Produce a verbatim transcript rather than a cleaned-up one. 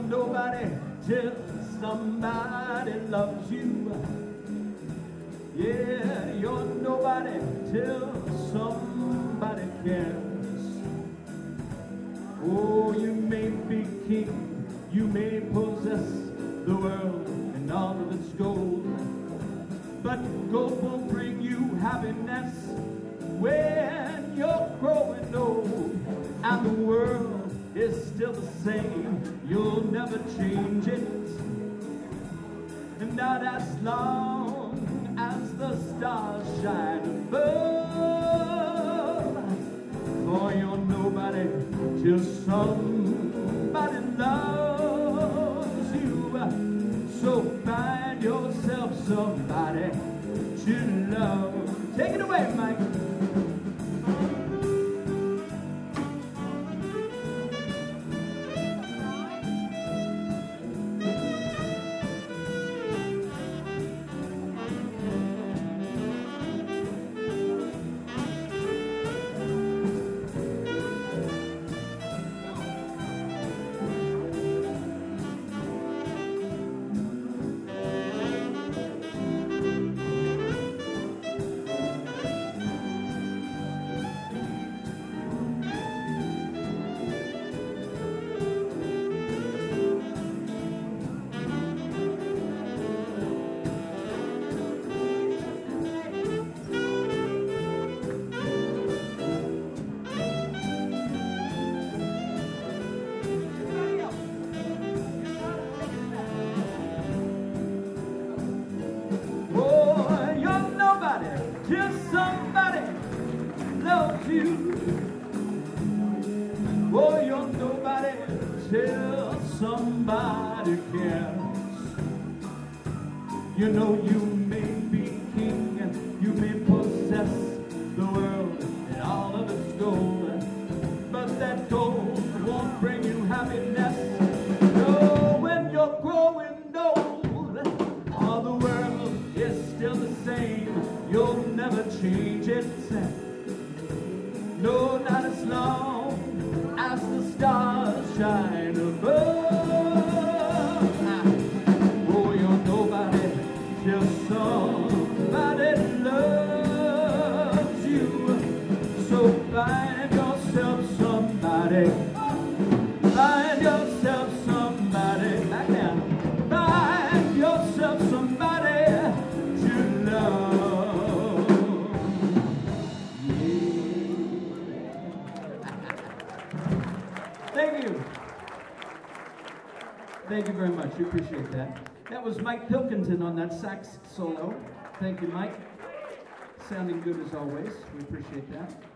nobody till somebody loves you. Yeah, you're nobody till somebody cares. Oh, you may be king, you may possess the world and all of its gold, but gold won't bring you happiness when you're growing old. And the world is still the same, you'll never change it, and not as long as the stars shine above. For you're nobody till somebody loves you. So find yourself somebody to love. Take it away, Mike. Till somebody loves you. Oh, you're nobody till somebody cares. You know you may be king, you may possess the world and all of its gold, but that gold won't bring you happiness. No, when you're growing old, all the world is still the same. You'll never change it. No, not as long as the stars shine above. Oh, you're nobody till somebody loves you. So find yourself somebody. Find yourself somebody. Back down. Find yourself somebody to love. Thank you. Thank you very much. We appreciate that. That was Mike Pilkington on that sax solo. Thank you, Mike. Sounding good as always. We appreciate that.